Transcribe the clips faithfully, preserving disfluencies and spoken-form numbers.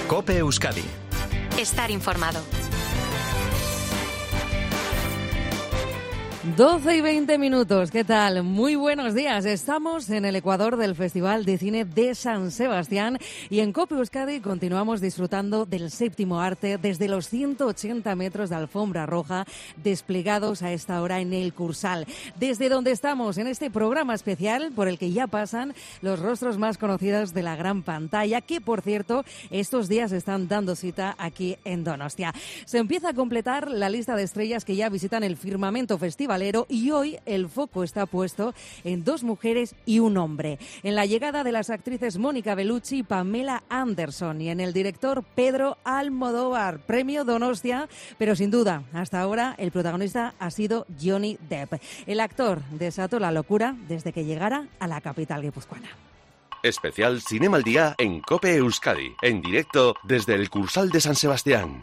COPE Euskadi. Estar informado. doce y veinte minutos, ¿qué tal? Muy buenos días. Estamos en el Ecuador del Festival de Cine de San Sebastián y en COPE Euskadi continuamos disfrutando del séptimo arte desde los ciento ochenta metros de alfombra roja desplegados a esta hora en el Cursal. Desde donde estamos en este programa especial por el que ya pasan los rostros más conocidos de la gran pantalla, que por cierto estos días están dando cita aquí en Donostia. Se empieza a completar la lista de estrellas que ya visitan el firmamento festival y hoy el foco está puesto en dos mujeres y un hombre, en la llegada de las actrices Mónica Bellucci y Pamela Anderson y en el director Pedro Almodóvar, premio Donostia, pero sin duda, hasta ahora el protagonista ha sido Johnny Depp. El actor desató la locura desde que llegara a la capital guipuzcoana. Especial Cinema al Día en COPE Euskadi, en directo desde el Cursal de San Sebastián.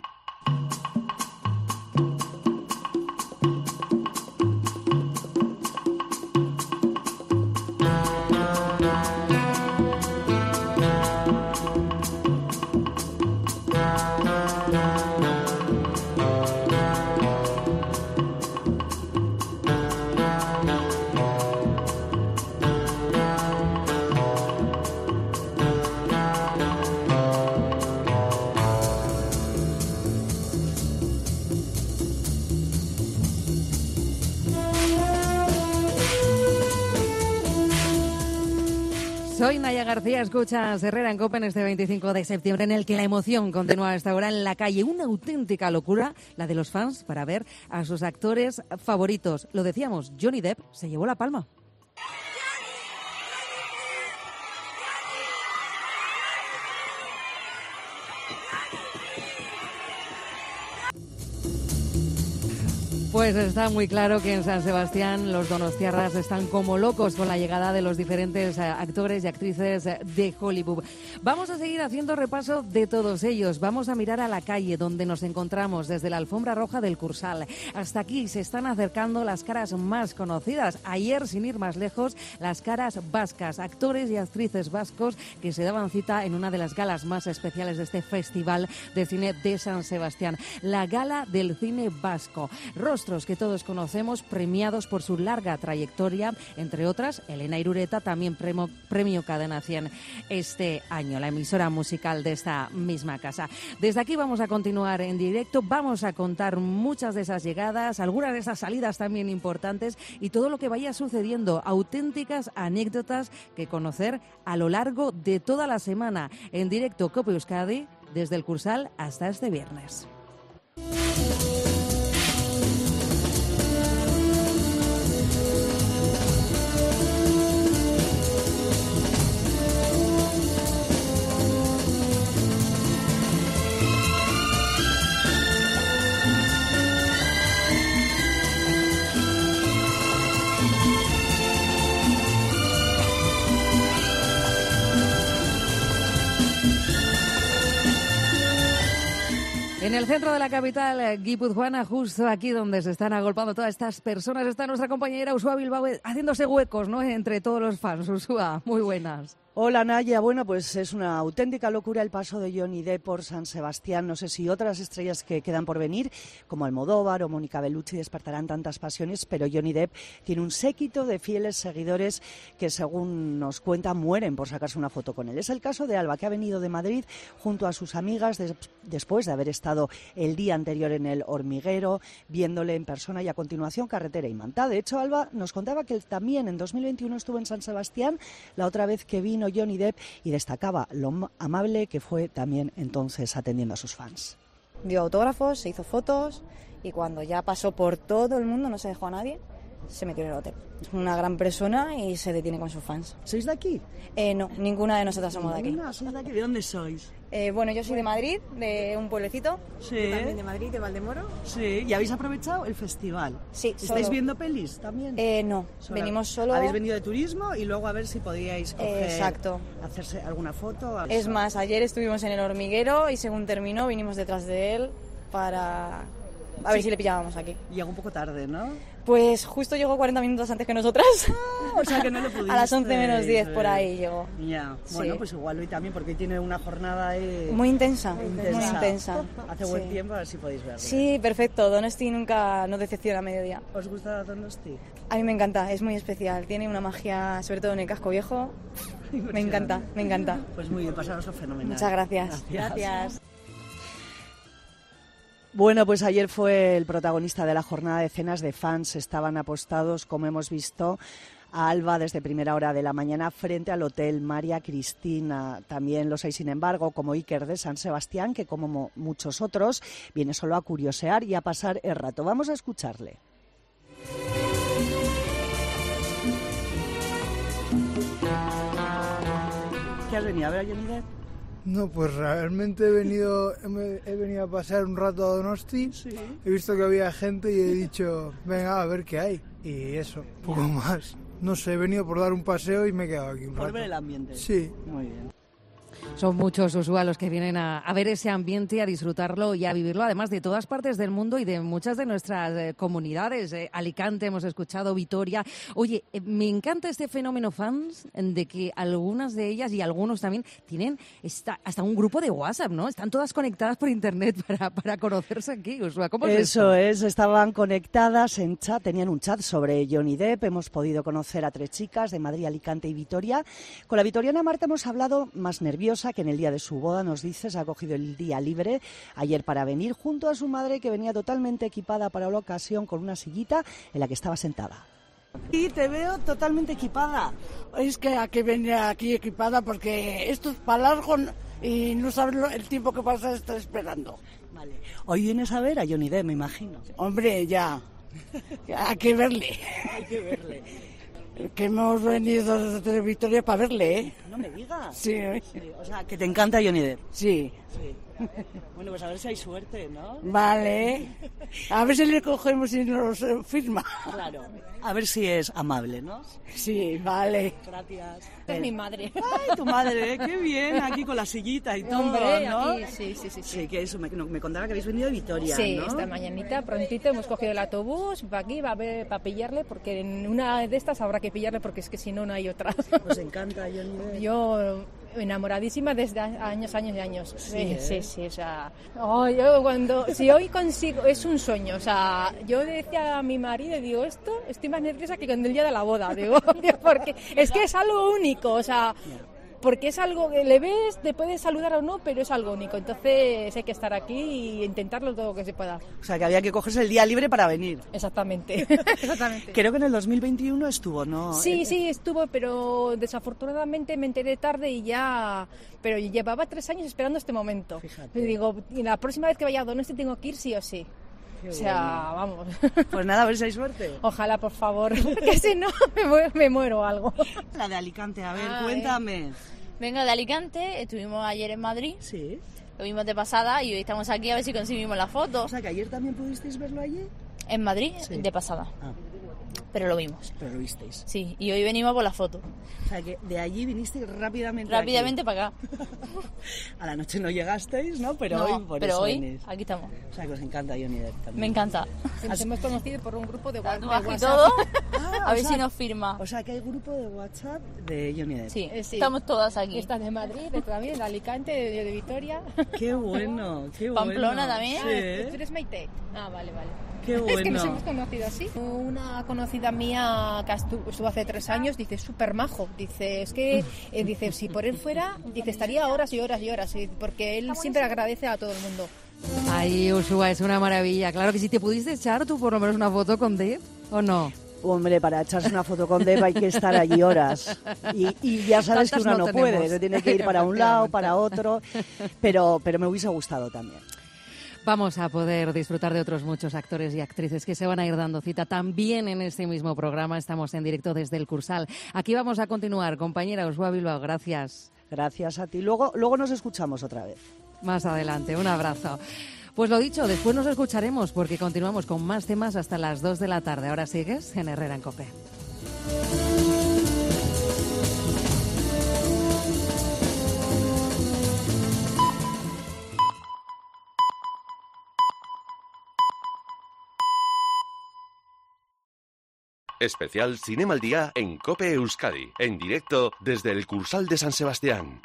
Soy Naya García, escuchas Herrera en COPE en este veinticinco de septiembre, en el que la emoción continúa a esta hora en la calle. Una auténtica locura, la de los fans, para ver a sus actores favoritos. Lo decíamos, Johnny Depp se llevó la palma. Pues está muy claro que en San Sebastián los donostiarras están como locos con la llegada de los diferentes actores y actrices de Hollywood. Vamos a seguir haciendo repaso de todos ellos. Vamos a mirar a la calle donde nos encontramos desde la alfombra roja del Cursal. Hasta aquí se están acercando las caras más conocidas. Ayer, sin ir más lejos, las caras vascas, actores y actrices vascos que se daban cita en una de las galas más especiales de este Festival de Cine de San Sebastián, la Gala del Cine Vasco. Rostros que todos conocemos, premiados por su larga trayectoria, entre otras, Elena Irureta, también premio, premio Cadena cien este año, la emisora musical de esta misma casa. Desde aquí vamos a continuar en directo, vamos a contar muchas de esas llegadas, algunas de esas salidas también importantes y todo lo que vaya sucediendo, auténticas anécdotas que conocer a lo largo de toda la semana. En directo COPE Euskadi, desde el Cursal hasta este viernes. En el centro de la capital guipuzcoana, justo aquí donde se están agolpando todas estas personas, está nuestra compañera Uxua Bilbao haciéndose huecos, ¿no?, entre todos los fans. Uxua, muy buenas. Hola Naya, bueno, pues es una auténtica locura el paso de Johnny Depp por San Sebastián. No sé si otras estrellas que quedan por venir, como Almodóvar o Mónica Bellucci, despertarán tantas pasiones, pero Johnny Depp tiene un séquito de fieles seguidores que, según nos cuenta, mueren por sacarse una foto con él. Es el caso de Alba, que ha venido de Madrid junto a sus amigas des- después de haber estado el día anterior en el Hormiguero, viéndole en persona y a continuación carretera y Manta. De hecho, Alba nos contaba que también en dos mil veintiuno estuvo en San Sebastián, la otra vez que vino Johnny Depp, y destacaba lo amable que fue también entonces atendiendo a sus fans. Dio autógrafos, se hizo fotos y cuando ya pasó por todo el mundo, no se dejó a nadie, se metió en el hotel. Es una gran persona y se detiene con sus fans. ¿Sois de aquí? Eh, no, ninguna de nosotras somos de aquí. No, sois de aquí. ¿De dónde sois? Eh, bueno, yo soy de Madrid, de un pueblecito. Sí. Yo también de Madrid, de Valdemoro. Sí. ¿Y habéis aprovechado el festival? Sí. ¿Estáis solo. viendo pelis también? Eh, no, Solo. venimos solo... Habéis venido de turismo y luego a ver si podíais coger, Eh, exacto. hacerse alguna foto. Es más, ayer estuvimos en el Hormiguero y según terminó vinimos detrás de él para... a ver Sí. si le pillábamos aquí. Llegó un poco tarde, ¿no? Pues justo llegó cuarenta minutos antes que nosotras. o sea que no le pudiste. A las once menos diez por ahí llegó. Ya, bueno, Sí. pues igual hoy también, porque hoy tiene una jornada eh, Muy intensa, muy muy intensa. intensa. Hace buen Sí. tiempo, a ver si podéis verlo. Sí, perfecto. Donosti nunca nos decepciona a mediodía. ¿Os gusta Donosti? A mí me encanta, es muy especial. Tiene una magia, sobre todo en el casco viejo. Me encanta, me encanta. Pues muy bien, pasaros fenomenal. Muchas gracias. Gracias. Bueno, pues ayer fue el protagonista de la jornada. Decenas de fans estaban apostados, como hemos visto, a Alba desde primera hora de la mañana frente al Hotel María Cristina. También los hay, sin embargo, como Iker de San Sebastián, que como mo- muchos otros, viene solo a curiosear y a pasar el rato. Vamos a escucharle. ¿Qué has venido a ver a Johnny Depp? No, pues realmente he venido he, he venido a pasar un rato a Donosti, Sí. he visto que había gente y he dicho, venga, a ver qué hay. Y eso, poco más. No sé, he venido por dar un paseo y me he quedado aquí un Por rato. ver el ambiente. Sí. Muy bien. Son muchos usuarios que vienen a, a ver ese ambiente, a disfrutarlo y a vivirlo, además de todas partes del mundo y de muchas de nuestras eh, comunidades. Eh, Alicante, hemos escuchado, Vitoria. Oye, eh, me encanta este fenómeno fans, de que algunas de ellas y algunos también tienen esta, hasta un grupo de WhatsApp, ¿no? Están todas conectadas por internet para, para conocerse aquí. Ursula, ¿cómo es Eso esto? es, estaban conectadas en chat, tenían un chat sobre Johnny Depp. Hemos podido conocer a tres chicas de Madrid, Alicante y Vitoria. Con la vitoriana Marta hemos hablado más nerviosa, que en el día de su boda, nos dice, se ha cogido el día libre ayer para venir junto a su madre, que venía totalmente equipada para la ocasión con una sillita en la que estaba sentada. Y te veo totalmente equipada. Es que aquí venía aquí equipada porque esto es para largo y no sabes lo- el tiempo que vas a estar esperando. Vale. Hoy vienes a ver a Johnny Depp, me imagino. Hombre, ya, hay que verle. Hay que verle. Que hemos venido desde Victoria para verle, ¿eh? No me digas. Sí, Sí, o sea, que te encanta Johnny Depp. sí. Sí. Bueno, pues a ver si hay suerte, ¿no? Vale. A ver si le cogemos y nos eh, firma. Claro. A ver si es amable, ¿no? Sí, vale. Gracias. Es mi madre. Ay, tu madre, ¿eh? Qué bien, aquí con la sillita y todo, Hombre, ¿no? aquí, sí, sí, sí. Sí, Sí, que eso, me, no, me contaba que habéis venido de Vitoria, Sí, ¿no? esta mañanita, prontito, hemos cogido el autobús para aquí, va a ver, para pillarle, porque en una de estas habrá que pillarle, porque es que si no, no hay otra. Os encanta Johnny Depp. Yo enamoradísima desde años, años y años. Sí, ¿eh? sí, sí, o sea... oh, yo cuando... Si hoy consigo... Es un sueño, o sea, yo decía a mi marido, digo, esto, estoy más nerviosa que con el día de la boda, digo, porque es que es algo único, o sea... Porque es algo que le ves, te puedes saludar o no, pero es algo único. Entonces hay que estar aquí y intentarlo todo lo que se pueda. O sea, que había que cogerse el día libre para venir. Exactamente. Exactamente. Creo que en el dos mil veintiuno estuvo, ¿no? Sí, Eh, sí, estuvo, pero desafortunadamente me enteré tarde y ya... Pero llevaba tres años esperando este momento. Fíjate. Y digo, y la próxima vez que vaya a Donosti tengo que ir sí o sí. Qué O sea, vamos. Pues nada, a ver si hay suerte. Ojalá, por favor, que si no me muero, me muero o algo. La de Alicante, a ver, Ah, cuéntame. Vengo de Alicante, estuvimos ayer en Madrid, Sí. lo vimos de pasada y hoy estamos aquí a ver si conseguimos la foto. O sea, que ayer también pudisteis verlo allí. En Madrid, Sí. de pasada, Ah, pero lo vimos. pero lo visteis. Sí, y hoy venimos por la foto. O sea, que de allí vinisteis rápidamente Rápidamente aquí. para acá. A la noche no llegasteis, ¿no? Pero No, hoy por pero eso hoy venís. aquí estamos. O sea, que os encanta Johnny Depp también. Me encanta. Nos hemos conocido por un grupo de, wa- de Tatuaje y WhatsApp. todo. Ah, A o ver sea- si nos firma. O sea, que hay grupo de WhatsApp de Johnny Depp. Sí, Eh, sí. estamos todas aquí. Estás de Madrid, de también, de Alicante, de, de Vitoria. Qué bueno, qué bueno. Pamplona también. Ah, Sí, ¿tú eres Maite? Ah, vale, vale. qué Es que nos bueno. hemos conocido así. Una conocida mía que estu- estuvo hace tres años, dice, súper majo. Dice, es que, eh, dice, si por él fuera, dice, estaría horas y horas y horas. y- Porque él siempre agradece a todo el mundo. Ay, Ursula, es una maravilla. Claro que si te pudiste echar tú por lo menos una foto con Depp, ¿o no? Hombre, para echarse una foto con Depp hay que estar allí horas. Y, y ya sabes Tantas que una no no, puede, tenemos. se tiene que ir para un lado, para otro. Pero, pero me hubiese gustado también. Vamos a poder disfrutar de otros muchos actores y actrices que se van a ir dando cita también en este mismo programa. Estamos en directo desde el Cursal. Aquí vamos a continuar. Compañera Ursula Bilbao, gracias. Gracias a ti. Luego, luego nos escuchamos otra vez. Más adelante, un abrazo. Pues lo dicho, después nos escucharemos porque continuamos con más temas hasta las dos de la tarde. Ahora sigues en Herrera en COPE. Especial Cinema al Día en COPE Euskadi, en directo desde el Cursal de San Sebastián.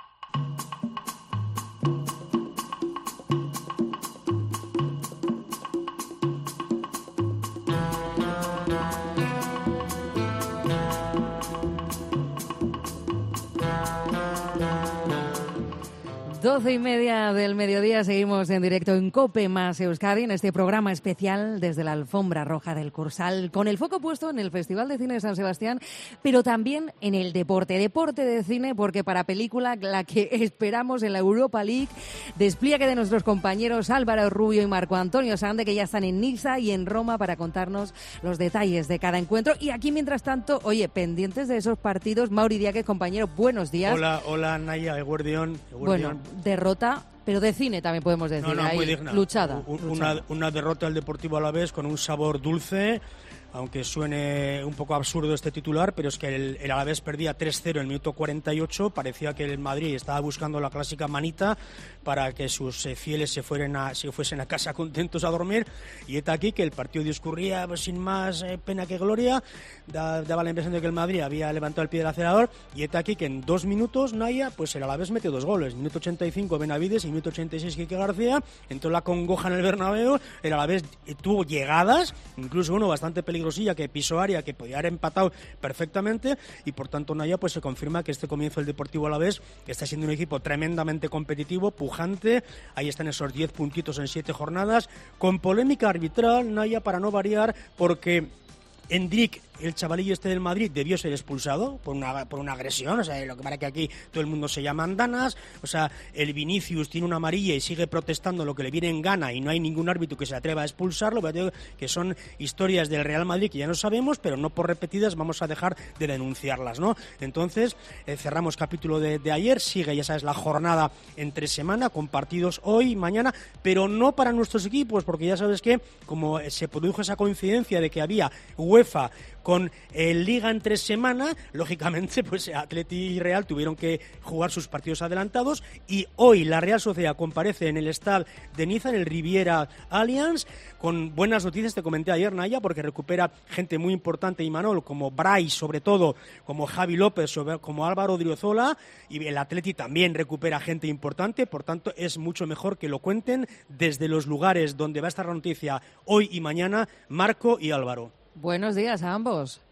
Doce y media del mediodía, seguimos en directo en COPE más Euskadi, en este programa especial desde la alfombra roja del Cursal, con el foco puesto en el Festival de Cine de San Sebastián, pero también en el deporte, deporte de cine, porque para película la que esperamos en la Europa League, despliegue de nuestros compañeros Álvaro Rubio y Marco Antonio Sande, que ya están en Niza y en Roma para contarnos los detalles de cada encuentro. Y aquí, mientras tanto, oye, pendientes de esos partidos, Mauri Díaz, compañero, buenos días. Hola, hola Naya, Eguerdión. Bueno, derrota, pero de cine también podemos decir, no, no, ahí, muy digna. luchada. Un, luchada. Una, una derrota al Deportivo Alavés con un sabor dulce, aunque suene un poco absurdo este titular, pero es que el, el Alavés perdía tres cero en el minuto cuarenta y ocho, parecía que el Madrid estaba buscando la clásica manita para que sus eh, fieles se, fueran a, se fuesen a casa contentos a dormir, y está aquí que el partido discurría pues, sin más eh, pena que gloria, da, daba la impresión de que el Madrid había levantado el pie del acelerador, y está aquí que en dos minutos, Naya, pues el Alavés metió dos goles, minuto ochenta y cinco Benavides y minuto ochenta y seis Quique García, entró la congoja en el Bernabéu, el Alavés tuvo llegadas, incluso uno bastante peligrosilla que pisó área, que podía haber empatado perfectamente, y por tanto, Naya, pues se confirma que este comienzo del Deportivo Alavés está siendo un equipo tremendamente competitivo, pujante, ahí están esos diez puntitos en siete jornadas, con polémica arbitral, Naya, para no variar, porque Endrick, el chavalillo este del Madrid, debió ser expulsado por una, por una agresión, o sea, lo que pasa que aquí todo el mundo se llama andanas, o sea, el Vinicius tiene una amarilla y sigue protestando lo que le viene en gana y no hay ningún árbitro que se atreva a expulsarlo, que son historias del Real Madrid que ya no sabemos, pero no por repetidas vamos a dejar de denunciarlas, ¿no? Entonces, eh, cerramos capítulo de, de ayer, sigue, ya sabes, la jornada entre semana, con partidos hoy y mañana, pero no para nuestros equipos, porque ya sabes que, como se produjo esa coincidencia de que había UEFA con el Liga entre semana, lógicamente pues Atleti y Real tuvieron que jugar sus partidos adelantados, y hoy la Real Sociedad comparece en el Stade de Niza, en el Riviera Allianz, con buenas noticias, te comenté ayer, Naya, porque recupera gente muy importante, Imanol, como Brais, sobre todo, como Javi López, como Álvaro Driozola, y el Atleti también recupera gente importante, por tanto es mucho mejor que lo cuenten desde los lugares donde va a estar la noticia hoy y mañana, Marco y Álvaro. Buenos días a ambos.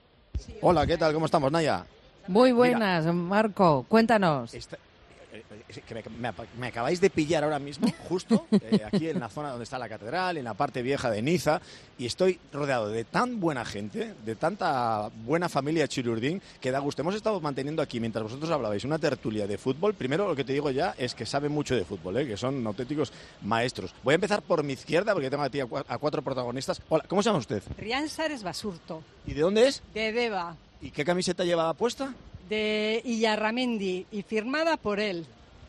Hola, ¿qué tal? ¿Cómo estamos, Naya? Muy buenas, Mira, Marco, cuéntanos. Esta, eh, que me, me, me acabáis de pillar ahora mismo, justo eh, aquí en la zona donde está la catedral, en la parte vieja de Niza, y estoy rodeado de tan buena gente, de tanta buena familia Chirurdín, que da gusto. Hemos estado manteniendo aquí, mientras vosotros hablabais, una tertulia de fútbol. Primero, lo que te digo ya es que saben mucho de fútbol, ¿eh? Que son auténticos maestros. Voy a empezar por mi izquierda, porque tengo aquí a, a cuatro protagonistas. Hola, ¿cómo se llama usted? Rian Sares Basurto. ¿Y de dónde es? De Deva. ¿Y qué camiseta lleva puesta? De Illarramendi, y firmada por él.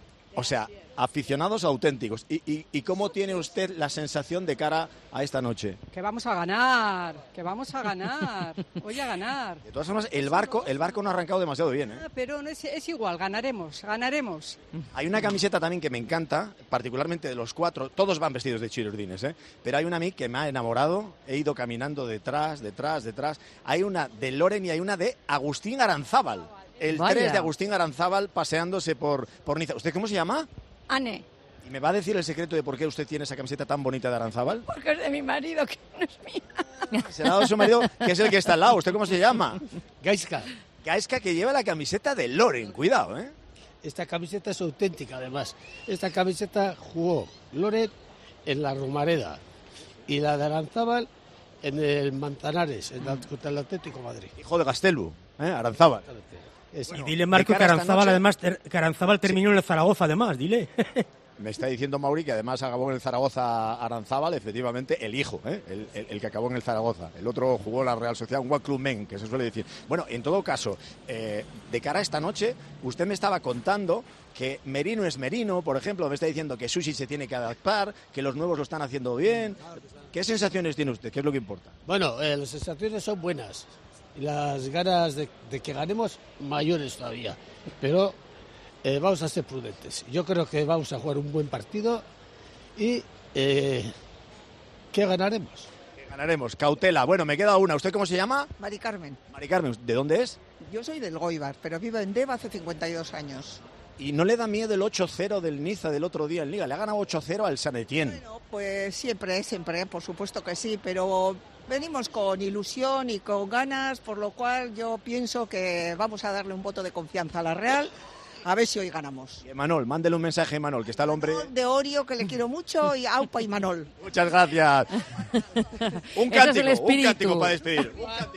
O sea, aficionados auténticos. ¿Y, y, ¿Y cómo tiene usted la sensación de cara a esta noche? Que vamos a ganar, que vamos a ganar, voy a ganar. De todas formas, el barco, el barco no ha arrancado demasiado bien, ¿eh? Ah, pero no es, es igual, ganaremos, ganaremos. Hay una camiseta también que me encanta, particularmente de los cuatro, todos van vestidos de chirurdines, ¿eh? Pero hay una a mí que me ha enamorado, he ido caminando detrás, detrás, detrás. Hay una de Loren y hay una de Agustín Aranzábal. El Vaya. tres de Agustín Aranzábal paseándose por, por Niza. ¿Usted cómo se llama? Ane. ¿Y me va a decir el secreto de por qué usted tiene esa camiseta tan bonita de Aranzábal? Porque es de mi marido, que no es mía. Se la ha dado su marido, que es el que está al lado. ¿Usted cómo se llama? Gaisca. Gaisca, que lleva la camiseta de Loren. Cuidado, ¿eh? Esta camiseta es auténtica, además. Esta camiseta jugó Loren en la Romareda y la de Aranzábal en el Manzanares, en la, contra el Atlético de Madrid. Hijo de Gastelu, ¿eh? Aranzábal. Bueno, y dile, Marco, que Aranzábal, noche... además, ter, que Aranzábal terminó sí. en el Zaragoza, además, dile. Me está diciendo Mauri que además acabó en el Zaragoza Aranzábal, efectivamente, el hijo, ¿eh? el, el, el que acabó en el Zaragoza. El otro jugó en la Real Sociedad, un club men, que se suele decir. Bueno, en todo caso, eh, de cara a esta noche, usted me estaba contando que Merino es Merino, por ejemplo, me está diciendo que Susi se tiene que adaptar, que los nuevos lo están haciendo bien. ¿Qué sensaciones tiene usted? ¿Qué es lo que importa? Bueno, eh, las sensaciones son buenas. Y las ganas de, de que ganemos mayores todavía, pero eh, vamos a ser prudentes. Yo creo que vamos a jugar un buen partido y eh, ¿qué ganaremos? Ganaremos. Cautela. Bueno, me queda una. ¿Usted cómo se llama? Mari Carmen. Mari Carmen, ¿de dónde es? Yo soy del Goibar, pero vivo en Deva hace cincuenta y dos años. ¿Y no le da miedo el ocho cero del Niza del otro día en Liga? Le ha ganado ocho cero al San Etienne. Bueno, pues siempre, siempre, por supuesto que sí, pero venimos con ilusión y con ganas, por lo cual yo pienso que vamos a darle un voto de confianza a la Real. A ver si hoy ganamos. Y Manol, mándele un mensaje a Manol, que está el hombre... De Orio, que le quiero mucho, y Aupa y Manol. Muchas gracias. Un cántico, es un cántico para despedir.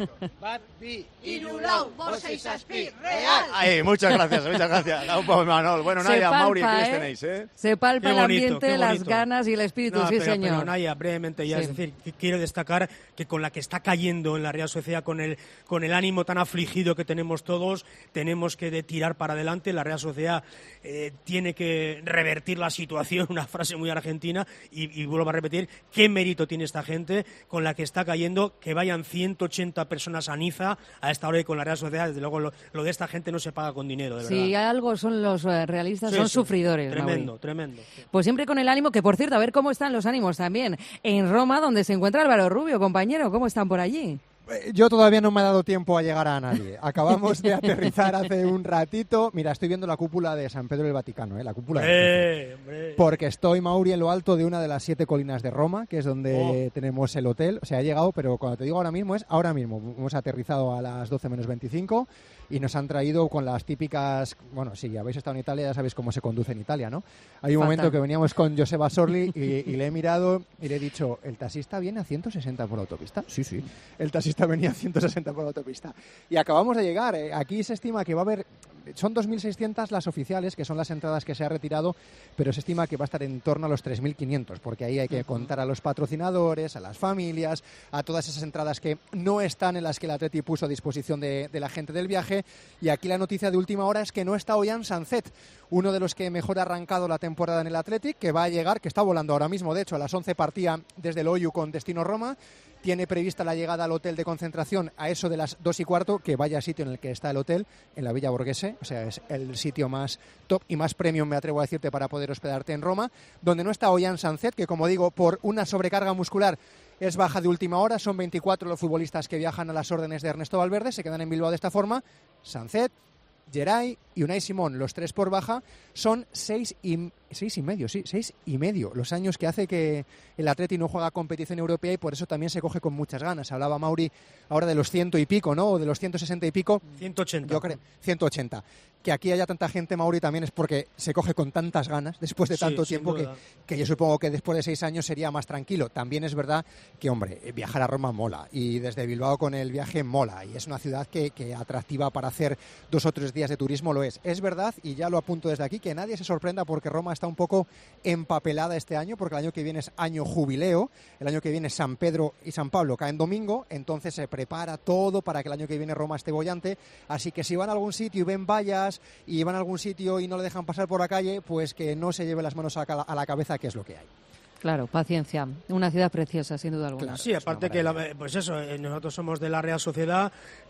Real. Ay, muchas gracias, muchas gracias. Aupa y Manol. Bueno, Naya, palpa, Mauri, ¿qué les tenéis? Eh? Se palpa el ambiente, las ganas y el espíritu, no, sí, pero, señor. Pero, Naya, brevemente ya, sí. Es decir, quiero destacar que con la que está cayendo en la Real Sociedad, con el, con el ánimo tan afligido que tenemos todos, tenemos que de tirar para adelante. La Real Sociedad eh, tiene que revertir la situación, una frase muy argentina, y, y vuelvo a repetir, qué mérito tiene esta gente con la que está cayendo, que vayan ciento ochenta personas a Niza a esta hora y con la Real Sociedad, desde luego lo, lo de esta gente no se paga con dinero, de verdad. Si algo son los uh, realistas, sí, son sí, sufridores. Tremendo, Mauri. tremendo. Sí. Pues siempre con el ánimo, que por cierto, a ver cómo están los ánimos también en Roma, donde se encuentra Álvaro Rubio, compañero, ¿cómo están por allí? Yo todavía no me ha dado tiempo a llegar a nadie. Acabamos de aterrizar hace un ratito. Mira, estoy viendo la cúpula de San Pedro del Vaticano, ¿eh? La cúpula de eh, porque estoy, Mauri, en lo alto de una de las siete colinas de Roma, que es donde oh. tenemos el hotel. O sea, ha llegado, pero cuando te digo ahora mismo es ahora mismo. Hemos aterrizado a las doce menos veinticinco y nos han traído con las típicas... Bueno, si habéis estado en Italia ya sabéis cómo se conduce en Italia, ¿no? Hay un Fatal. momento que veníamos con Joseba Sorli y, y le he mirado y le he dicho, ¿el taxista viene a ciento sesenta por autopista? Sí, sí. El taxista venía a ciento sesenta por autopista. Y acabamos de llegar. Eh. Aquí se estima que va a haber... Son dos mil seiscientas las oficiales, que son las entradas que se ha retirado, pero se estima que va a estar en torno a los tres mil quinientos, porque ahí hay que contar a los patrocinadores, a las familias, a todas esas entradas que no están en las que el Atleti puso a disposición de, de la gente del viaje. Y aquí la noticia de última hora es que no está Ollán Sanzet, uno de los que mejor ha arrancado la temporada en el Athletic, que va a llegar, que está volando ahora mismo, de hecho, a las once partía desde el Oyu con destino Roma. Tiene prevista la llegada al hotel de concentración a eso de las dos y cuarto, que vaya sitio en el que está el hotel, en la Villa Borghese, o sea, es el sitio más top y más premium, me atrevo a decirte, para poder hospedarte en Roma, donde no está Ollán Sanzet, que como digo, por una sobrecarga muscular es baja de última hora. Son veinticuatro los futbolistas que viajan a las órdenes de Ernesto Valverde, se quedan en Bilbao de esta forma. Sanzet, Geray y Unai Simón, los tres por baja. Son seis y, seis y medio, sí, seis y medio los años que hace que el Atleti no juega competición europea, y por eso también se coge con muchas ganas. Hablaba Mauri ahora de los ciento y pico, ¿no? O de los ciento sesenta y pico. ciento ochenta. Yo creo, ciento ochenta. Que aquí haya tanta gente, Mauri, también es porque se coge con tantas ganas después de tanto sí, tiempo que, que yo supongo que después de seis años sería más tranquilo. También es verdad que, hombre, viajar a Roma mola, y desde Bilbao con el viaje mola, y es una ciudad que, que atractiva para hacer dos o tres días de turismo lo es. Es verdad, y ya lo apunto desde aquí, que nadie se sorprenda porque Roma está un poco empapelada este año, porque el año que viene es año jubileo, el año que viene San Pedro y San Pablo caen domingo, entonces se prepara todo para que el año que viene Roma esté bollante. Así que si van a algún sitio y ven vallas y van a algún sitio y no le dejan pasar por la calle, pues que no se lleve las manos a la cabeza, que es lo que hay. Claro, paciencia. Una ciudad preciosa, sin duda alguna. Claro, sí, aparte que, la, pues eso, nosotros somos de la Real Sociedad,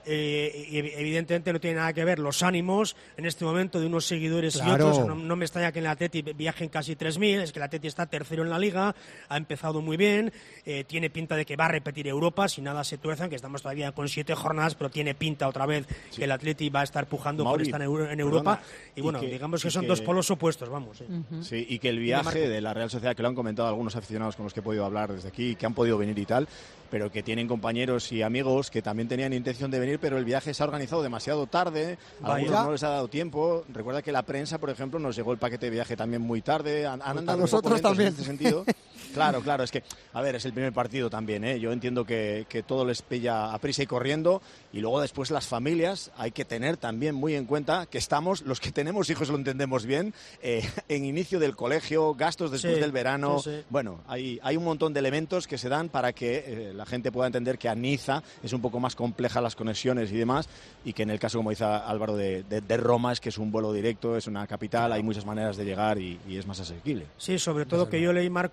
eh, y evidentemente no tiene nada que ver los ánimos en este momento de unos seguidores claro. y otros. No, no me extraña que en el Atleti viajen casi tres mil, es que el Atleti está tercero en la Liga, ha empezado muy bien, eh, tiene pinta de que va a repetir Europa, si nada se tuerzan, que estamos todavía con siete jornadas, pero tiene pinta otra vez sí. que el Atleti va a estar pujando Mauri, por estar en, en Europa. Perdona, y bueno, y que, digamos que son que, dos polos opuestos, vamos. Eh. Uh-huh. Sí, y que el viaje de la Real Sociedad, que lo han comentado algunos aficionados con los que he podido hablar desde aquí, que han podido venir y tal, pero que tienen compañeros y amigos que también tenían intención de venir, pero el viaje se ha organizado demasiado tarde, a algunos no les ha dado tiempo. Recuerda que la prensa, por ejemplo, nos llegó el paquete de viaje también muy tarde, han, han andado nosotros también en este sentido. Claro, claro, es que, a ver, es el primer partido también, ¿eh? Yo entiendo que, que todo les pilla a prisa y corriendo, y luego después las familias, hay que tener también muy en cuenta que estamos, los que tenemos hijos lo entendemos bien, eh, en inicio del colegio, gastos después sí, del verano, sí, sí. Bueno, hay, hay un montón de elementos que se dan para que eh, la gente pueda entender que a Niza es un poco más compleja las conexiones y demás, y que en el caso, como dice Álvaro, de, de, de Roma, es que es un vuelo directo, es una capital, hay muchas maneras de llegar y, y es más asequible. Sí, sobre todo que yo leí, Marco, que además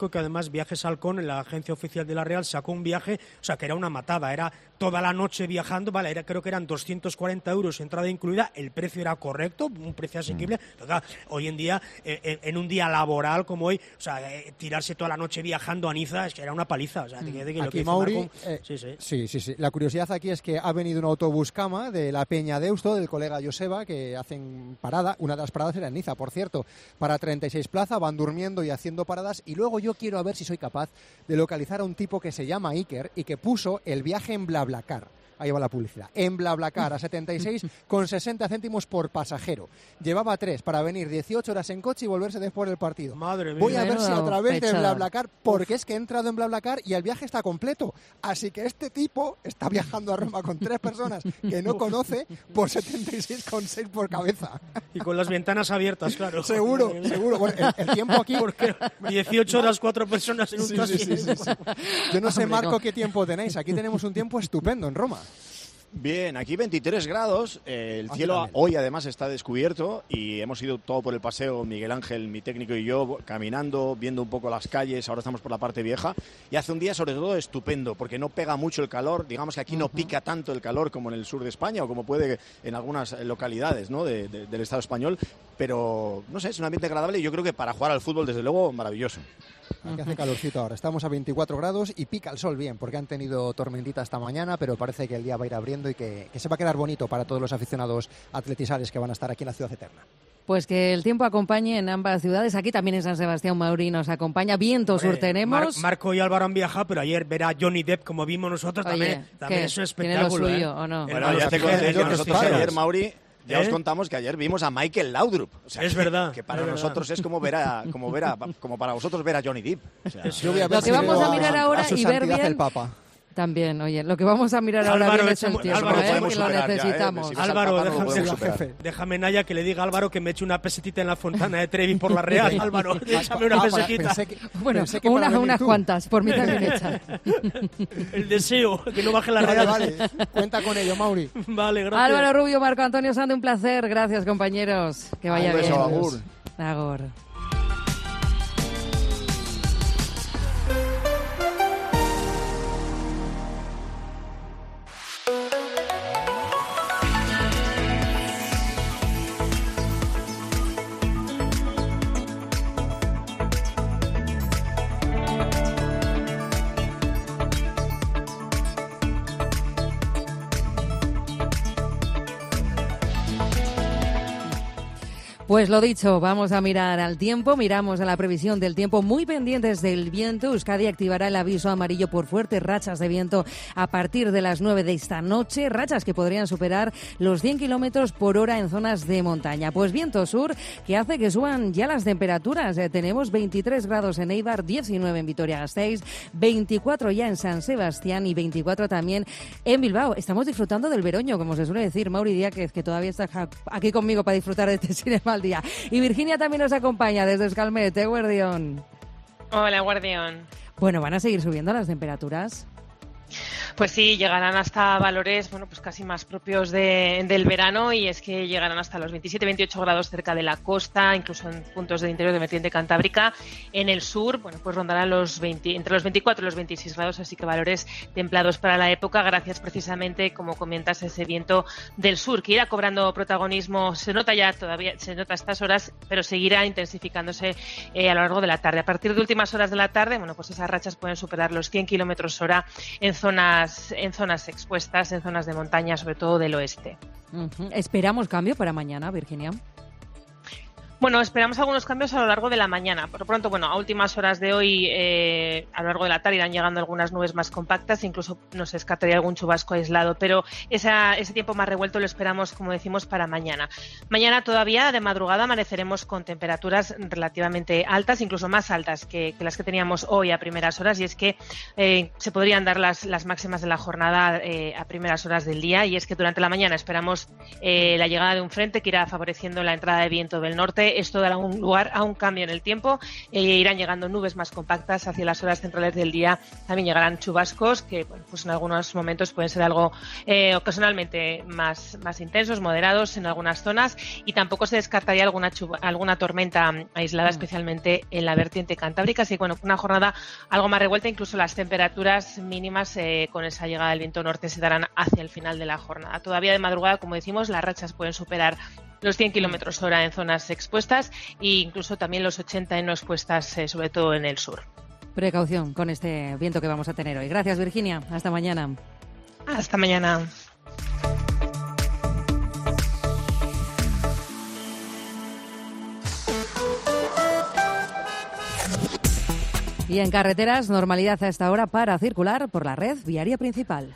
días, Viajes Halcón, en la agencia oficial de la Real, sacó un viaje, o sea, que era una matada, era toda la noche viajando, vale, era, creo que eran doscientos cuarenta euros, entrada incluida, el precio era correcto, un precio asequible. Mm. Pero, claro, hoy en día, eh, en, en un día laboral como hoy, o sea, eh, tirarse toda la noche viajando a Niza, es que era una paliza. O sea, mm. que, que aquí, Mauri, Marco, eh, sí, sí. sí, sí, sí. La curiosidad aquí es que ha venido un autobús Cama de la Peña Deusto, del colega Joseba, que hacen parada, una de las paradas era en Niza, por cierto, para treinta y seis plazas, van durmiendo y haciendo paradas, y luego yo quiero a ver si soy capaz de localizar a un tipo que se llama Iker y que puso el viaje en BlaBlaCar. Ahí va la publicidad. En BlaBlaCar a setenta y seis con sesenta céntimos por pasajero. Llevaba tres para venir dieciocho horas en coche y volverse después del partido. Madre mía. Voy a ver si a través Pechada. de BlaBlaCar, porque es que he entrado en BlaBlaCar y el viaje está completo. Así que este tipo está viajando a Roma con tres personas que no conoce por setenta y seis con seis por cabeza. Y con las ventanas abiertas, claro. Seguro, seguro. Bueno, el, el tiempo aquí... Porque dieciocho horas, cuatro personas en un sí, taxi. Sí, sí, sí, sí. Yo no sé, Marco, qué tiempo tenéis. Aquí tenemos un tiempo estupendo en Roma. Bien, aquí veintitrés grados, eh, el aquí cielo también. Hoy además está descubierto y hemos ido todo por el paseo, Miguel Ángel, mi técnico y yo, caminando, viendo un poco las calles, ahora estamos por la parte vieja y hace un día sobre todo estupendo porque no pega mucho el calor, digamos que aquí no pica tanto el calor como en el sur de España o como puede en algunas localidades, ¿no? de, de, del Estado español, pero no sé, es un ambiente agradable y yo creo que para jugar al fútbol desde luego maravilloso. Aquí hace calorcito ahora, estamos a veinticuatro grados y pica el sol bien, porque han tenido tormentita esta mañana, pero parece que el día va a ir abriendo y que, que se va a quedar bonito para todos los aficionados atletizales que van a estar aquí en la ciudad eterna. Pues que el tiempo acompañe en ambas ciudades. Aquí también en San Sebastián, Mauri nos acompaña. Viento Hombre, sur tenemos. Mar- Marco y Álvaro han viajado, pero ayer ver a Johnny Depp, como vimos nosotros, Oye, también, también ¿qué? es un ¿Tiene lo espectáculo. suyo ¿eh? o no? Bueno, ya te conté que nosotros ayer, Mauri... Ya ¿Eh? os contamos que ayer vimos a Michael Laudrup. O sea, es que, verdad. Que para es nosotros verdad. es como ver a, como ver a, como para vosotros ver a Johnny Depp. O sea, yo voy a ver lo que si vamos a veo mirar ahora a su y ver santidad bien. el Papa. También, oye, lo que vamos a mirar Álvaro, ahora bien es el echamos- tiempo, Álvaro, ¿eh? podemos que lo superar ya, ¿eh? necesitamos. Si vas al Álvaro, Papa, no lo déjame, podemos déjame, superar. déjame, Naya, que le diga a Álvaro que me eche una pesetita en la fontana de Trevi por la Real. Venga. Álvaro, Ah, échame una ah, para- pesetita. pensé que- Bueno, pensé que para unas, venir unas tú. cuantas, por mí también hecha. El deseo, que no baje la Vale, Real. vale, cuenta con ello, Mauri. Vale, gracias. Álvaro Rubio, Marco Antonio Sande, un placer. Gracias, compañeros. Que vaya Un beso, bien. agur. Agur. Pues lo dicho, vamos a mirar al tiempo, miramos a la previsión del tiempo, muy pendientes del viento. Euskadi activará el aviso amarillo por fuertes rachas de viento a partir de las nueve de esta noche, rachas que podrían superar los cien kilómetros por hora en zonas de montaña. Pues viento sur que hace que suban ya las temperaturas. Eh, tenemos veintitrés grados en Eibar, diecinueve en Vitoria-Gasteiz, veinticuatro ya en San Sebastián y veinticuatro también en Bilbao. Estamos disfrutando del veroño, como se suele decir. Mauri Díaz, que todavía está aquí conmigo para disfrutar de este cinema al día. Y Virginia también nos acompaña desde Escalmet, Guardión. Hola, Guardión. Bueno, ¿van a seguir subiendo las temperaturas? Pues sí, llegarán hasta valores, bueno, pues casi más propios de, del verano, y es que llegarán hasta los veintisiete veintiocho grados cerca de la costa, incluso en puntos del interior de vertiente cantábrica. En el sur, bueno, pues rondarán los veinte, entre los veinticuatro y los veintiséis grados, así que valores templados para la época, gracias precisamente, como comentas, a ese viento del sur, que irá cobrando protagonismo. Se nota ya todavía, se nota a estas horas, pero seguirá intensificándose eh, a lo largo de la tarde. A partir de últimas horas de la tarde, bueno, pues esas rachas pueden superar los cien kilómetros hora en zonas en zonas expuestas, en zonas de montaña, sobre todo del oeste. Uh-huh. ¿Esperamos cambio para mañana, Virginia? Bueno, esperamos algunos cambios a lo largo de la mañana. Por lo pronto, bueno, a últimas horas de hoy, eh, a lo largo de la tarde irán llegando algunas nubes más compactas, incluso nos escaparía algún chubasco aislado, pero esa, ese tiempo más revuelto lo esperamos, como decimos, para mañana. Mañana todavía, de madrugada, amaneceremos con temperaturas relativamente altas, incluso más altas que, que las que teníamos hoy a primeras horas, y es que eh, se podrían dar las, las máximas de la jornada eh, a primeras horas del día, y es que durante la mañana esperamos eh, la llegada de un frente que irá favoreciendo la entrada de viento del norte probablemente esto dará un lugar a un cambio en el tiempo. Eh, irán llegando nubes más compactas hacia las horas centrales del día. También llegarán chubascos que, bueno, pues en algunos momentos pueden ser algo eh, ocasionalmente más, más intensos, moderados en algunas zonas, y tampoco se descartaría alguna, chuba, alguna tormenta aislada, mm. especialmente en la vertiente cantábrica. Así que, bueno, una jornada algo más revuelta. Incluso las temperaturas mínimas eh, con esa llegada del viento norte se darán hacia el final de la jornada. Todavía de madrugada, como decimos, las rachas pueden superar los cien kilómetros hora en zonas expuestas e incluso también los ochenta en no expuestas, eh, sobre todo en el sur. Precaución con este viento que vamos a tener hoy. Gracias, Virginia. Hasta mañana. Hasta mañana. Y en carreteras, normalidad a esta hora para circular por la red viaria principal.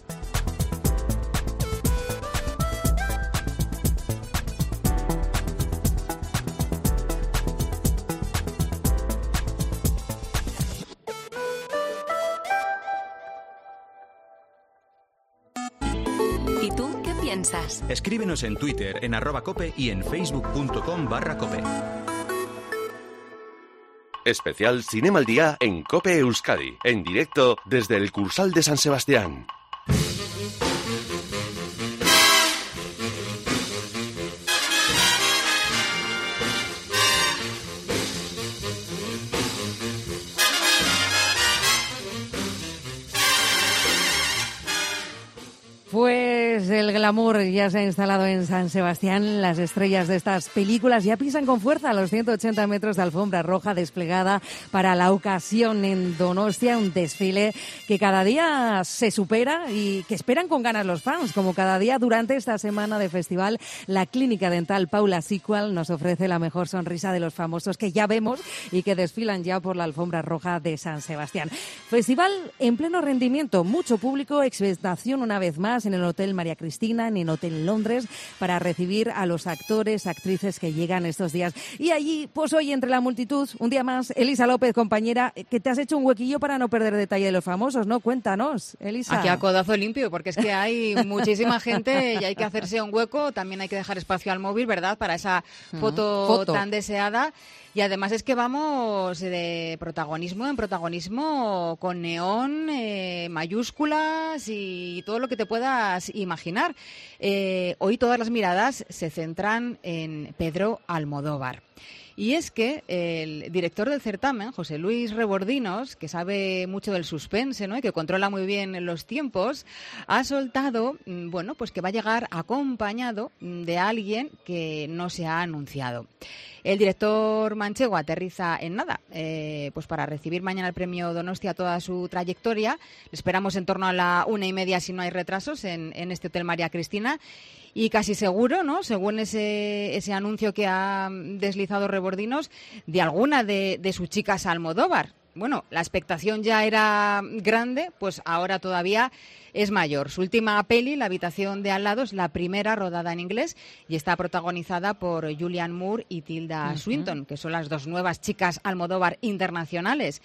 Escríbenos en Twitter, en arroba cope y en facebook.com barra cope. Especial Cinema al Día en Cope Euskadi, en directo desde el Cursal de San Sebastián. Pues el glamour ya se ha instalado en San Sebastián. Las estrellas de estas películas ya pisan con fuerza los ciento ochenta metros de alfombra roja desplegada para la ocasión en Donostia, un desfile que cada día se supera y que esperan con ganas los fans. Como cada día durante esta semana de festival, la clínica dental Paula Sequel nos ofrece la mejor sonrisa de los famosos que ya vemos y que desfilan ya por la alfombra roja de San Sebastián. Festival en pleno rendimiento, mucho público, expectación una vez más en el Hotel María Cristina, en el Hotel Londres, para recibir a los actores, actrices que llegan estos días. Y allí, pues hoy, entre la multitud, un día más, Elisa López, compañera, que te has hecho un huequillo para no perder detalle de los famosos, ¿no? Cuéntanos, Elisa. Aquí a codazo limpio, porque es que hay muchísima gente y hay que hacerse un hueco, también hay que dejar espacio al móvil, ¿verdad?, para esa foto, uh-huh. foto. tan deseada. Y además es que vamos de protagonismo en protagonismo con neón, eh, mayúsculas y todo lo que te puedas imaginar. Eh, hoy todas las miradas se centran en Pedro Almodóvar. Y es que el director del certamen, José Luis Rebordinos, que sabe mucho del suspense, ¿no?, y que controla muy bien los tiempos, ha soltado, bueno, pues que va a llegar acompañado de alguien que no se ha anunciado. El director manchego aterriza en nada, eh, pues para recibir mañana el premio Donostia toda su trayectoria. Le esperamos en torno a la una y media, si no hay retrasos, en, en este Hotel María Cristina. Y casi seguro, ¿no?, según ese, ese anuncio que ha deslizado Rebordinos, de alguna de, de sus chicas Almodóvar. Bueno, la expectación ya era grande, pues ahora todavía es mayor. Su última peli, La habitación de al lado, es la primera rodada en inglés y está protagonizada por Julianne Moore y Tilda uh-huh. Swinton, que son las dos nuevas chicas Almodóvar internacionales.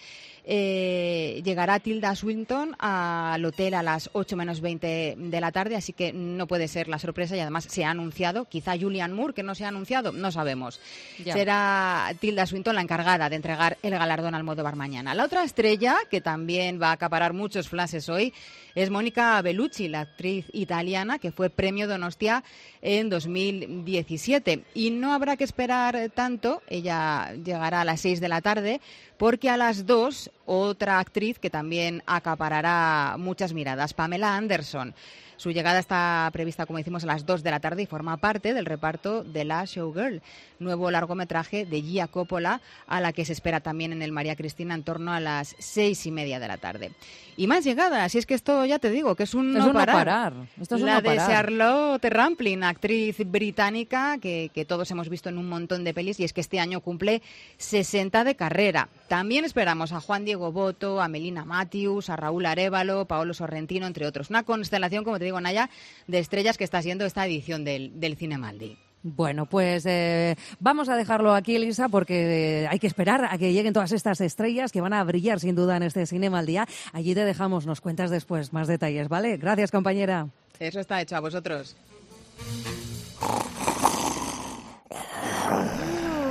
Eh, llegará Tilda Swinton al hotel a las ocho menos veinte de la tarde, así que no puede ser la sorpresa y además se ha anunciado. Quizá Julianne Moore, que no se ha anunciado, no sabemos. Ya. Será Tilda Swinton la encargada de entregar el galardón Almodóvar mañana. La otra estrella, que también va a acaparar muchos flashes hoy, es Mónica Bellucci, la actriz italiana que fue premio Donostia en dos mil diecisiete. Y no habrá que esperar tanto, ella llegará a las seis de la tarde, porque a las dos, otra actriz que también acaparará muchas miradas, Pamela Anderson. Su llegada está prevista, como decimos, a las dos de la tarde y forma parte del reparto de La Showgirl, nuevo largometraje de Gia Coppola, a la que se espera también en el María Cristina en torno a las seis y media de la tarde. Y más llegadas, y es que esto ya te digo, que es un, es no, un parar. no parar. Esto es la un no de parar. Charlotte Rampling, actriz británica que, que todos hemos visto en un montón de pelis, y es que este año cumple sesenta de carrera. También esperamos a Juan Diego Botto, a Melina Matthews, a Raúl Arévalo, Paolo Sorrentino, entre otros. Una constelación, como te digo, Naya, de estrellas que está siendo esta edición del, del Cinemaldi. Bueno, pues eh, vamos a dejarlo aquí, Elisa, porque eh, hay que esperar a que lleguen todas estas estrellas que van a brillar sin duda en este Cinema al Día. Allí te dejamos, nos cuentas después más detalles, ¿vale? Gracias, compañera. Eso está hecho, a vosotros.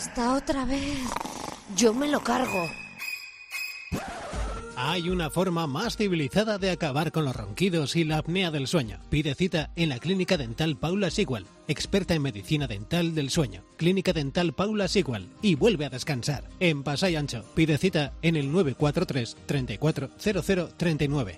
Esta otra vez. Yo me lo cargo. Hay una forma más civilizada de acabar con los ronquidos y la apnea del sueño. Pide cita en la Clínica Dental Paula Sigual, experta en medicina dental del sueño. Clínica Dental Paula Sigual y vuelve a descansar. En Pasay Ancho. Pide cita en el nueve cuatro tres, treinta y cuatro, cero cero, treinta y nueve.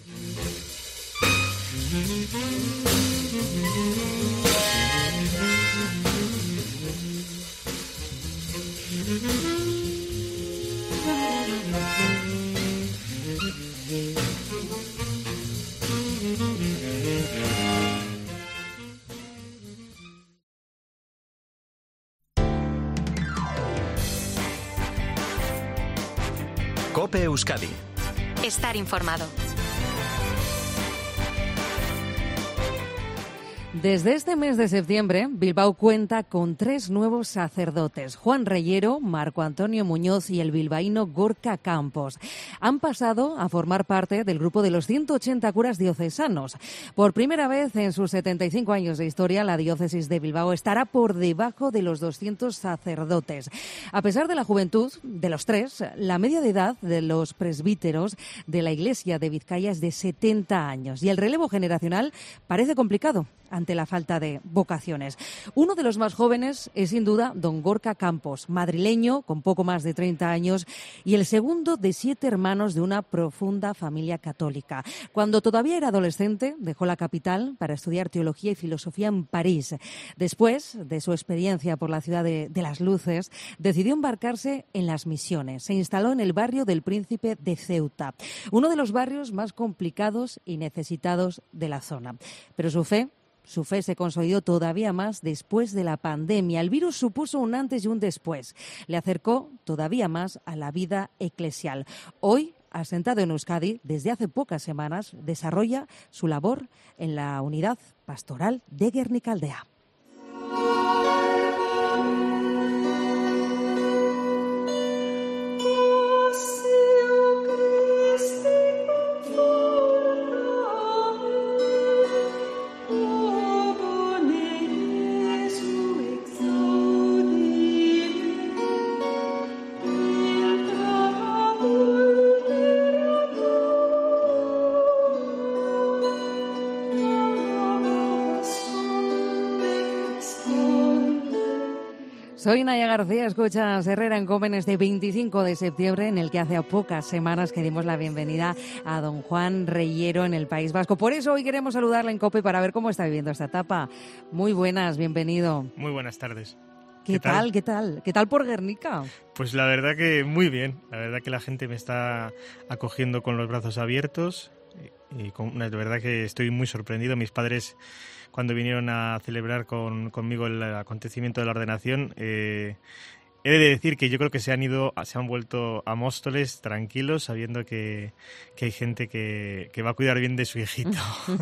COPE Euskadi. Estar informado. Desde este mes de septiembre, Bilbao cuenta con tres nuevos sacerdotes, Juan Reyero, Marco Antonio Muñoz y el bilbaíno Gorka Campos. Han pasado a formar parte del grupo de los ciento ochenta curas diocesanos. Por primera vez en sus setenta y cinco años de historia, la diócesis de Bilbao estará por debajo de los doscientos sacerdotes. A pesar de la juventud de los tres, la media de edad de los presbíteros de la Iglesia de Vizcaya es de setenta años y el relevo generacional parece complicado ante la falta de vocaciones. Uno de los más jóvenes es sin duda don Gorka Campos, madrileño con poco más de treinta años y el segundo de siete hermanos de una profunda familia católica. Cuando todavía era adolescente, dejó la capital para estudiar teología y filosofía en París. Después de su experiencia por la ciudad de, de las luces, decidió embarcarse en las misiones. Se instaló en el barrio del Príncipe de Ceuta, uno de los barrios más complicados y necesitados de la zona. Pero su fe Su fe se consolidó todavía más después de la pandemia. El virus supuso un antes y un después. Le acercó todavía más a la vida eclesial. Hoy, asentado en Euskadi, desde hace pocas semanas, desarrolla su labor en la unidad pastoral de Gernikaldea. Soy Naya García, escuchas Herrera en Cope en este veinticinco de septiembre, en el que hace pocas semanas que dimos la bienvenida a don Juan Reyero en el País Vasco. Por eso hoy queremos saludarle en Cope para ver cómo está viviendo esta etapa. Muy buenas, bienvenido. Muy buenas tardes. ¿Qué, ¿Qué tal? tal? ¿Qué tal? ¿Qué tal por Guernica? Pues la verdad que muy bien. La verdad que la gente me está acogiendo con los brazos abiertos y con, de verdad que estoy muy sorprendido. Mis padres, cuando vinieron a celebrar con, conmigo el acontecimiento de la ordenación, eh, he de decir que yo creo que se han ido, se han vuelto a Móstoles tranquilos, sabiendo que, que hay gente que, que va a cuidar bien de su hijito.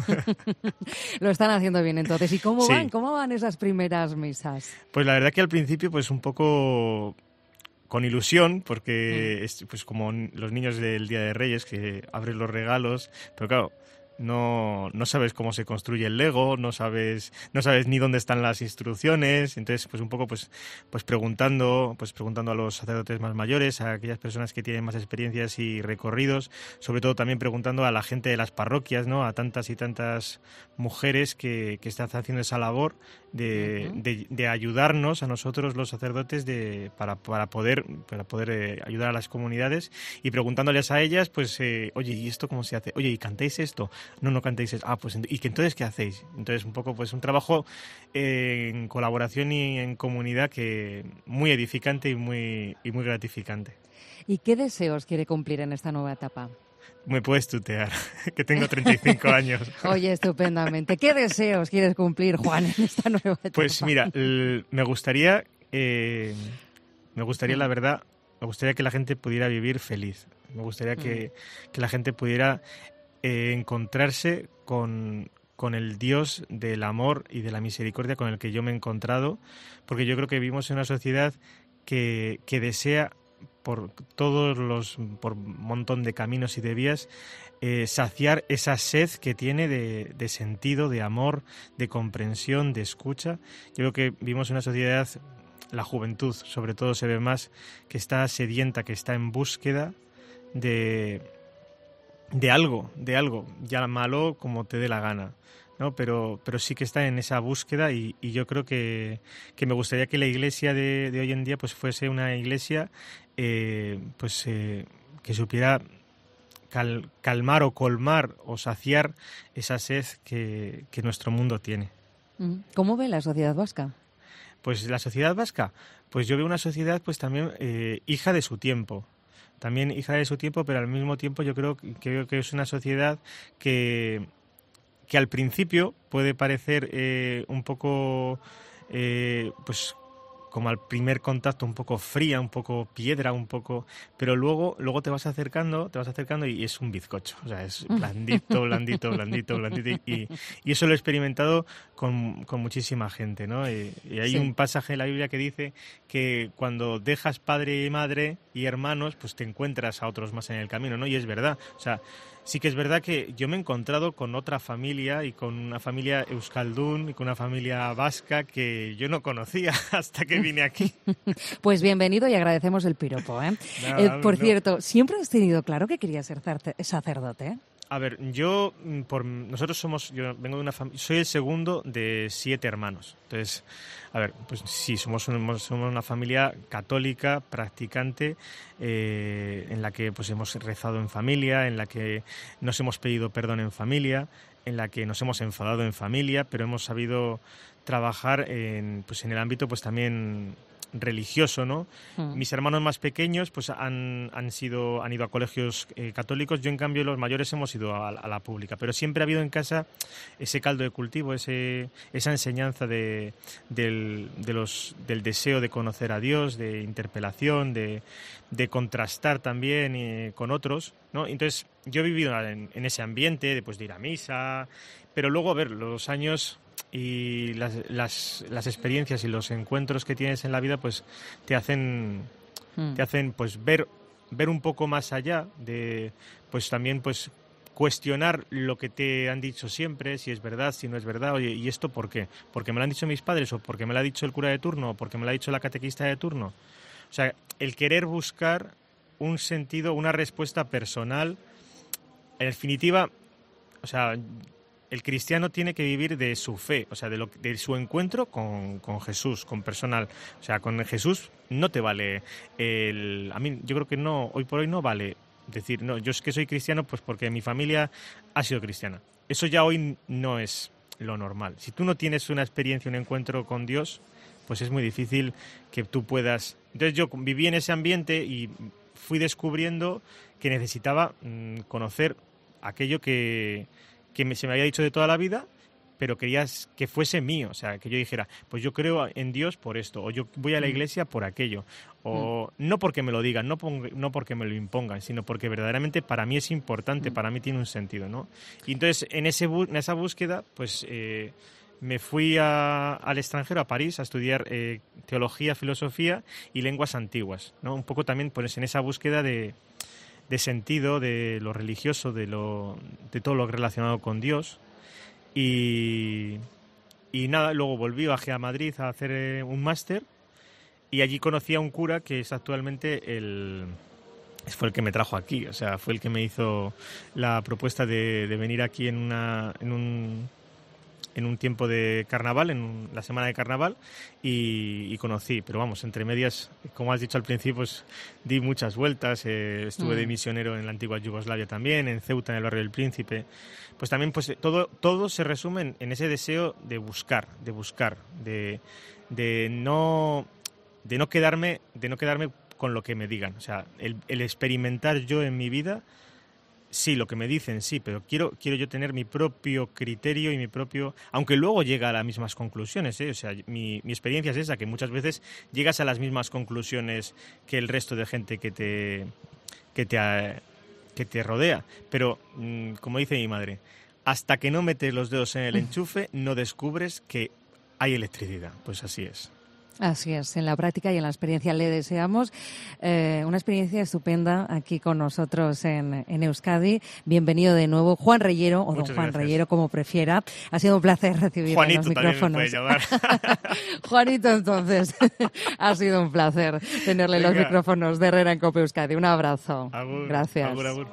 Lo están haciendo bien entonces. ¿Y cómo sí. van? ¿Cómo van esas primeras misas? Pues la verdad que al principio pues un poco con ilusión, porque mm. es pues como los niños del Día de Reyes que abren los regalos, pero claro, no, no sabes cómo se construye el Lego, no sabes, no sabes ni dónde están las instrucciones, entonces pues un poco pues, pues preguntando, pues preguntando a los sacerdotes más mayores, a aquellas personas que tienen más experiencias y recorridos, sobre todo también preguntando a la gente de las parroquias, ¿no? A tantas y tantas mujeres que, que están haciendo esa labor de, uh-huh. de, de ayudarnos a nosotros los sacerdotes de, para, para poder, para poder eh, ayudar a las comunidades, y preguntándoles a ellas, pues, eh, oye, ¿y esto cómo se hace? Oye, ¿y cantáis esto? No, no cantéis eso. Ah, pues, ¿y que entonces qué hacéis? Entonces, un poco, pues, un trabajo eh, en colaboración y en comunidad que muy edificante y muy, y muy gratificante. ¿Y qué deseos quiere cumplir en esta nueva etapa? Me puedes tutear, que tengo treinta y cinco años. Oye, estupendamente. ¿Qué deseos quieres cumplir, Juan, en esta nueva etapa? Pues mira, el, me gustaría, eh, me gustaría, la verdad, me gustaría que la gente pudiera vivir feliz. Me gustaría que, que la gente pudiera eh, encontrarse con, con el Dios del amor y de la misericordia con el que yo me he encontrado, porque yo creo que vivimos en una sociedad que, que desea por todos los, por un montón de caminos y de vías, eh, saciar esa sed que tiene de, de sentido, de amor, de comprensión, de escucha. Yo creo que vivimos en una sociedad la juventud, sobre todo, se ve más que está sedienta, que está en búsqueda de, de algo, de algo, llámalo como te dé la gana, ¿no? Pero, pero sí que está en esa búsqueda y, y yo creo que, que me gustaría que la iglesia de, de hoy en día pues fuese una iglesia eh, pues eh, que supiera cal, calmar o colmar o saciar esa sed que, que nuestro mundo tiene. ¿Cómo ve la sociedad vasca? Pues la sociedad vasca, pues yo veo una sociedad pues también eh, hija de su tiempo. También hija de su tiempo, pero al mismo tiempo yo creo que, veo que es una sociedad que, que al principio puede parecer eh, un poco, eh, pues como al primer contacto un poco fría, un poco piedra, un poco, pero luego luego te vas acercando, te vas acercando y es un bizcocho, o sea, es blandito, blandito, blandito, blandito y, y eso lo he experimentado con, con muchísima gente, ¿no? Y, y hay sí. un pasaje en la Biblia que dice que cuando dejas padre y madre y hermanos, pues te encuentras a otros más en el camino, ¿no? Y es verdad, o sea, sí que es verdad que yo me he encontrado con otra familia y con una familia euskaldún y con una familia vasca que yo no conocía hasta que vine aquí. Pues bienvenido y agradecemos el piropo, ¿eh? No, eh por no. cierto, ¿siempre has tenido claro que querías ser sacerdote? A ver, yo, por nosotros somos, yo vengo de una familia, soy el segundo de siete hermanos. Entonces, a ver, pues sí, somos, somos una familia católica, practicante, eh, en la que pues hemos rezado en familia, en la que nos hemos pedido perdón en familia, en la que nos hemos enfadado en familia, pero hemos sabido trabajar en, pues en el ámbito pues también religioso, ¿no? Mm. Mis hermanos más pequeños pues han, han sido han ido a colegios eh, católicos, yo en cambio los mayores hemos ido a, a la pública, pero siempre ha habido en casa ese caldo de cultivo, ese esa enseñanza de del, de los del deseo de conocer a Dios, de interpelación, de, de contrastar también eh, con otros, ¿no? Entonces yo he vivido en, en ese ambiente de, pues, de ir a misa, pero luego a ver los años y las, las, las experiencias y los encuentros que tienes en la vida pues te hacen mm. te hacen pues ver ver un poco más allá de pues también pues cuestionar lo que te han dicho siempre, si es verdad, si no es verdad. Oye, ¿y esto por qué? ¿Porque me lo han dicho mis padres o porque me lo ha dicho el cura de turno o porque me lo ha dicho la catequista de turno? O sea, el querer buscar un sentido, una respuesta personal, en definitiva, o sea, el cristiano tiene que vivir de su fe, o sea, de, lo, de su encuentro con, con Jesús, con personal. O sea, con Jesús no te vale el... A mí, yo creo que no, hoy por hoy no vale decir, no, yo es que soy cristiano pues porque mi familia ha sido cristiana. Eso ya hoy no es lo normal. Si tú no tienes una experiencia, un encuentro con Dios, pues es muy difícil que tú puedas... Entonces yo viví en ese ambiente y fui descubriendo que necesitaba mmm, conocer aquello que... que me, se me había dicho de toda la vida, pero querías que fuese mío, o sea, que yo dijera, pues yo creo en Dios por esto, o yo voy a la iglesia por aquello, o mm. no porque me lo digan, no, pon, no porque me lo impongan, sino porque verdaderamente para mí es importante, mm. para mí tiene un sentido, ¿no? Y entonces, en, ese, en esa búsqueda, pues eh, me fui a, al extranjero, a París, a estudiar eh, teología, filosofía y lenguas antiguas, ¿no? Un poco también pues, en esa búsqueda de... de sentido, de lo religioso, de lo de todo lo relacionado con Dios. Y, y nada, luego volví, bajé a Madrid a hacer eh, un máster y allí conocí a un cura que es actualmente el... fue el que me trajo aquí, o sea, fue el que me hizo la propuesta de, de venir aquí en, una, en un... en un tiempo de carnaval, en la semana de carnaval, y, y conocí, pero vamos, entre medias, como has dicho al principio, pues di muchas vueltas, eh, estuve mm. de misionero en la antigua Yugoslavia también, en Ceuta, en el barrio del Príncipe, pues también pues todo, todo se resume en, en ese deseo de buscar, de buscar, de, de no de no quedarme, de no quedarme con lo que me digan, o sea, el, el experimentar yo en mi vida. Sí, lo que me dicen, sí, pero quiero quiero yo tener mi propio criterio y mi propio... Aunque luego llega a las mismas conclusiones, ¿eh? O sea, mi, mi experiencia es esa, que muchas veces llegas a las mismas conclusiones que el resto de gente que te, que te, que te rodea. Pero, como dice mi madre, hasta que no metes los dedos en el enchufe, no descubres que hay electricidad. Pues así es. Así es, en la práctica y en la experiencia le deseamos eh, una experiencia estupenda aquí con nosotros en, en Euskadi. Bienvenido de nuevo, Juan Reyero, o Muchas don Juan gracias. Reyero, como prefiera. Ha sido un placer recibirle Juanito en los micrófonos. también me puede llamar. Juanito, entonces, ha sido un placer tenerle en los Venga. micrófonos de Herrera en COPE Euskadi. Un abrazo. Agur, Gracias. agur, agur.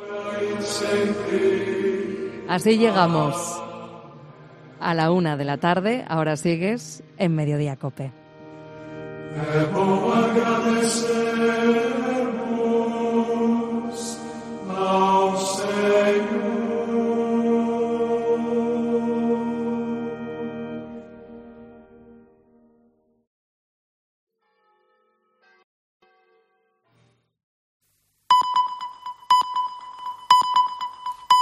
Así llegamos a la una de la tarde. Ahora sigues en Mediodía COPE. Debo agradecer